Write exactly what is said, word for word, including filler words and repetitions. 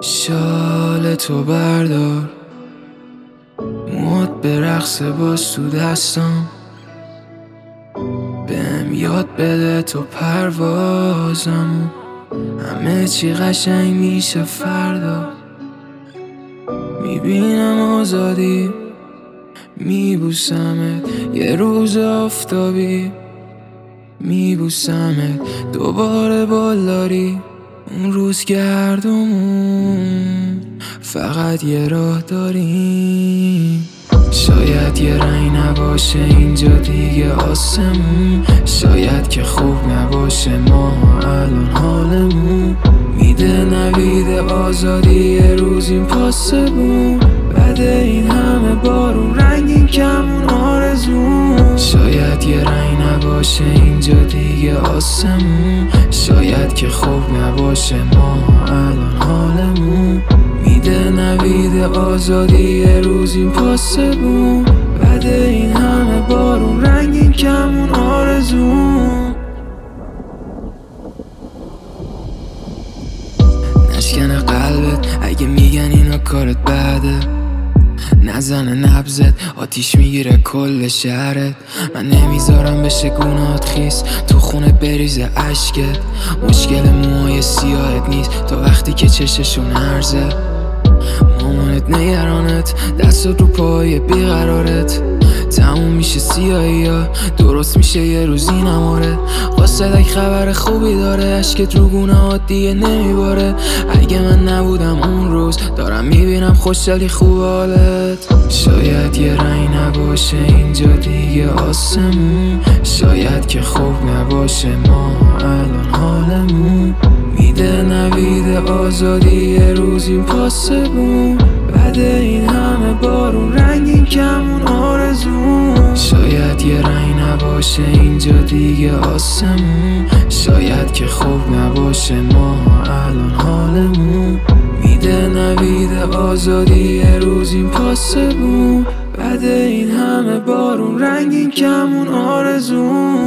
شال تو بردار، موت به رقص باز تو دستم، بهم یاد بده تو پروازم، همه چی قشنگ میشه فردا. میبینم آزادی، میبوسمت یه روز آفتابی، میبوسمت دوباره بالداری. اون روز گردمون فقط یه راه داریم، شاید یه رنگ نباشه اینجا دیگه آسمون، شاید که خوب نباشه ما الان حالمون. میده نوید آزادی یه روز این پاسبون، بده این همه بارون رنگین کمون آرزون. شاید یه رنگ نباشه اینجا دیگه آسمون، شاید که خوب نباشه ما الان حالمون. میده نوید آزادی یه روز این پاسبون، بده این همه بارون رنگین کمون آرزون. نشکنه قلبت اگه میگن اینا کارت بده، نزنه نبزت آتیش میگیره کل شهرت. من نمیذارم بشه گوناهات خیس تو خونه بریزه عشقت. مشکل موهای سیاهت نیست تا وقتی که چششون ارزه. مامانت نگرانت، دستت رو پای بیقرارت. تموم میشه سیاهی ها، درست میشه یه روزی نماره. قاصدک خبر خوبی داره، عشقت رو گوناهات دیگه نمیباره. اگه من نبودم اون روز دارم میبینم خوشحالی خوب حالت. شاید یه رنگ نباشه اینجا دیگه آسمون، شاید که خوب نباشه ما الان حالمون. میده نوید آزادی یه روز این پاسبون، بده این همه بارون رنگین کمون آرزون. شاید یه رنگ نباشه اینجا دیگه آسمون، شاید که خوب نباشه ما الان حالمون. میده نوید آزادی یه روز این پاسبون، بده این همه بارون رنگین کمون آرزون.